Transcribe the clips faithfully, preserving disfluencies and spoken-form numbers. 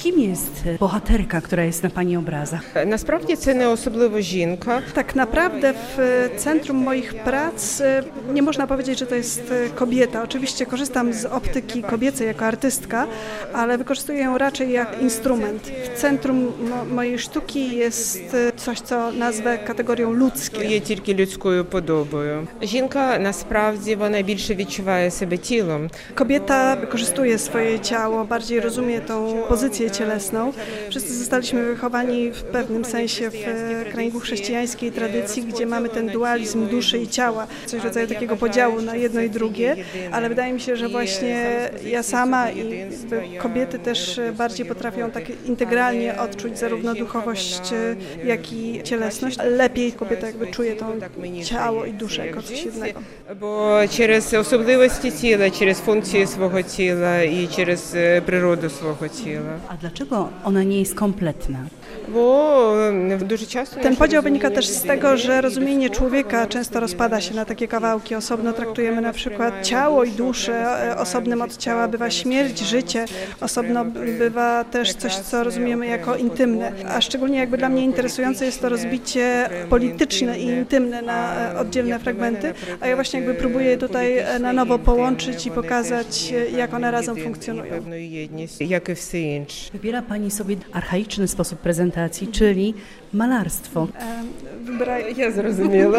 Kim jest bohaterka, która jest na Pani obrazach? Насправді це не особливо жінка. Tak naprawdę w centrum moich prac nie można powiedzieć, że to jest kobieta. Oczywiście korzystam z optyki kobiecej jako artystka, ale wykorzystuję ją raczej jak instrument. W centrum mo- mojej sztuki jest coś, co nazwę kategorią ludzkie. Є тільки людською подобою. Жінка насправді вона більше відчуває себе тілом. Kobieta wykorzystuje swoje ciało, bardziej rozumie tą pozycję cielesną. Wszyscy zostaliśmy wychowani w pewnym sensie w kręgu chrześcijańskiej tradycji, gdzie mamy ten dualizm duszy i ciała, coś w rodzaju takiego podziału na jedno i drugie, ale wydaje mi się, że właśnie ja sama i kobiety też bardziej potrafią tak integralnie odczuć zarówno duchowość, jak i cielesność. Lepiej kobieta jakby czuje to ciało i duszę jako coś jednego. Бо через особливості тіла, через функції свого тіла і через природу свого тіла. A dlaczego ona nie jest kompletna? Бо дуже часто Ten podział wynika też z tego, że rozumienie człowieka często rozpada się na takie kawałki. Osobno traktujemy na przykład ciało i duszę, osobnym od ciała bywa śmierć, życie, osobno bywa też coś, co rozumiemy jako intymne. A szczególnie jakby dla mnie interesujące jest to rozbicie polityczne i intymne na oddzielne fragmenty, a ja właśnie jakby próbuję tutaj na nowo połączyć i pokazać, jak one razem funkcjonują. Jak i все інше. Wybiera Pani sobie archaiczny sposób prezentacji, czyli malarstwo. Wybraj... Я зрозуміла.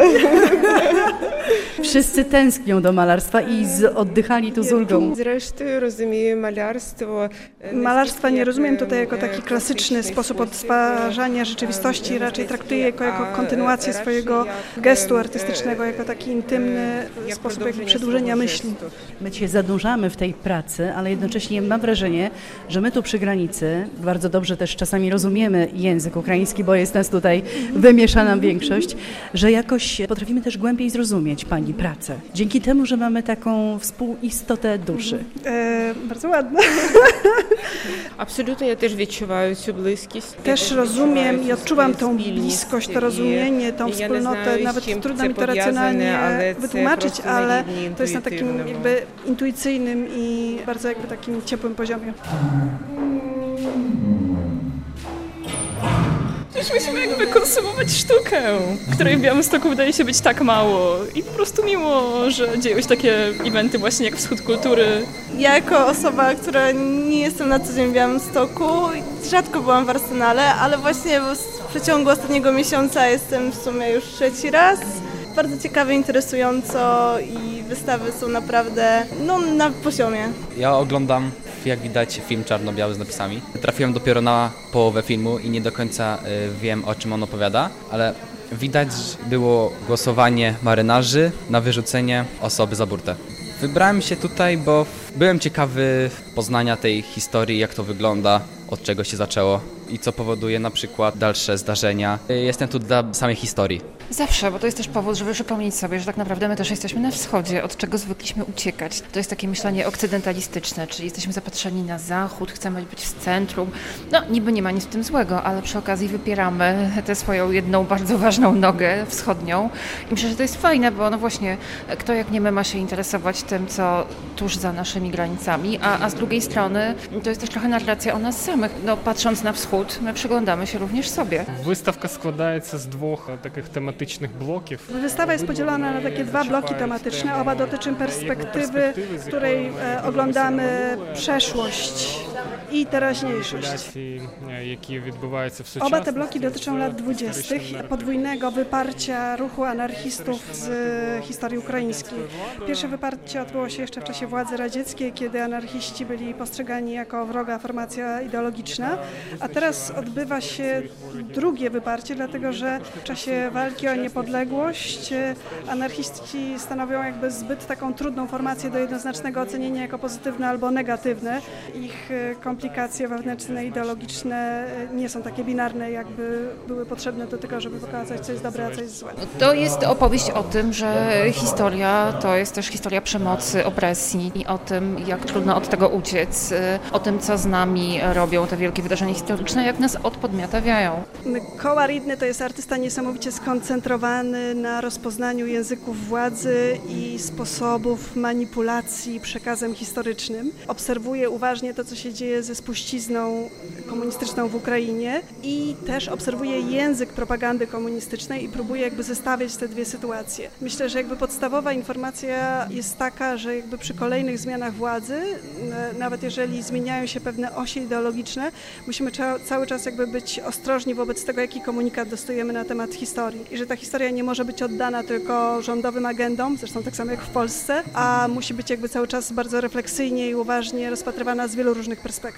Wszyscy tęsknią do malarstwa i z, oddychali tu z ulgą. Zresztą rozumiem malarstwo. Malarstwa nie rozumiem tutaj jako taki klasyczny sposób odtwarzania rzeczywistości, raczej traktuję jako, jako kontynuację swojego gestu artystycznego, jako taki intymny sposób jakby przedłużenia myśli. My się zanurzamy w tej pracy, ale jednocześnie mam wrażenie, że my tu przy granicy bardzo dobrze też czasami rozumiemy język ukraiński, bo jest nas tutaj wymieszana większość, że jakoś potrafimy też głębiej zrozumieć Pani pracę. Dzięki temu, że mamy taką współistotę duszy. E, bardzo ładne. Absolutnie, ja też відчуваю цю близькість. Też rozumiem i odczuwam tą bliskość, to rozumienie, tą wspólnotę. Nawet trudno mi to racjonalnie wytłumaczyć, ale to jest na takim jakby intuicyjnym i bardzo jakby takim ciepłym poziomie. Przecież musimy jakby konsumować sztukę, której w Białymstoku wydaje się być tak mało. I po prostu miło, że dzieją się takie eventy właśnie jak Wschód Kultury. Ja jako osoba, która nie jestem na co dzień w Białymstoku, rzadko byłam w Arsenale, ale właśnie w przeciągu ostatniego miesiąca jestem w sumie już trzeci raz. Bardzo ciekawe, interesująco i wystawy są naprawdę no, na poziomie. Ja oglądam, jak widać, film czarno-biały z napisami. Trafiłem dopiero na połowę filmu i nie do końca y, wiem, o czym on opowiada, ale widać było głosowanie marynarzy na wyrzucenie osoby za burtę. Wybrałem się tutaj, bo byłem ciekawy poznania tej historii, jak to wygląda, od czego się zaczęło i co powoduje na przykład dalsze zdarzenia. Jestem tu dla samej historii. Zawsze, bo to jest też powód, żeby przypomnieć sobie, że tak naprawdę my też jesteśmy na wschodzie, od czego zwykliśmy uciekać. To jest takie myślenie okcydentalistyczne, czyli jesteśmy zapatrzeni na zachód, chcemy być w centrum. No niby nie ma nic w tym złego, ale przy okazji wypieramy tę swoją jedną bardzo ważną nogę wschodnią. I myślę, że to jest fajne, bo no właśnie kto jak nie my ma się interesować tym, co tuż za naszymi granicami, a, a z drugiej strony to jest też trochę narracja o nas samych. No patrząc na wschód, my przyglądamy się również sobie. Wystawka składaється z dwóch takich tematycznych bloków. Wystawa jest podzielona na takie dwa bloki tematyczne. Oba dotyczą perspektywy, z której e, oglądamy przeszłość i teraźniejszość. Oba te bloki dotyczą lat dwudziestych, podwójnego wyparcia ruchu anarchistów z historii ukraińskiej. Pierwsze wyparcie odbyło się jeszcze w czasie władzy radzieckiej, kiedy anarchiści byli postrzegani jako wroga formacja ideologiczna, a teraz odbywa się drugie wyparcie, dlatego że w czasie walki o niepodległość anarchiści stanowią jakby zbyt taką trudną formację do jednoznacznego ocenienia jako pozytywne albo negatywne. Ich komplikacje wewnętrzne, ideologiczne nie są takie binarne, jakby były potrzebne do tego, żeby pokazać, co jest dobre, a co jest złe. To jest opowieść o tym, że historia to jest też historia przemocy, opresji i o tym, jak trudno od tego uciec, o tym, co z nami robią te wielkie wydarzenia historyczne, jak nas odpodmiotawiają. Koła Ridny to jest artysta niesamowicie skoncentrowany na rozpoznaniu języków władzy i sposobów manipulacji przekazem historycznym. Obserwuje uważnie to, co się dzieje ze spuścizną komunistyczną w Ukrainie i też obserwuje język propagandy komunistycznej i próbuje jakby zestawiać te dwie sytuacje. Myślę, że jakby podstawowa informacja jest taka, że jakby przy kolejnych zmianach władzy, nawet jeżeli zmieniają się pewne osie ideologiczne, musimy cały czas jakby być ostrożni wobec tego, jaki komunikat dostajemy na temat historii i że ta historia nie może być oddana tylko rządowym agendom, zresztą tak samo jak w Polsce, a musi być jakby cały czas bardzo refleksyjnie i uważnie rozpatrywana z wielu różnych perspektyw.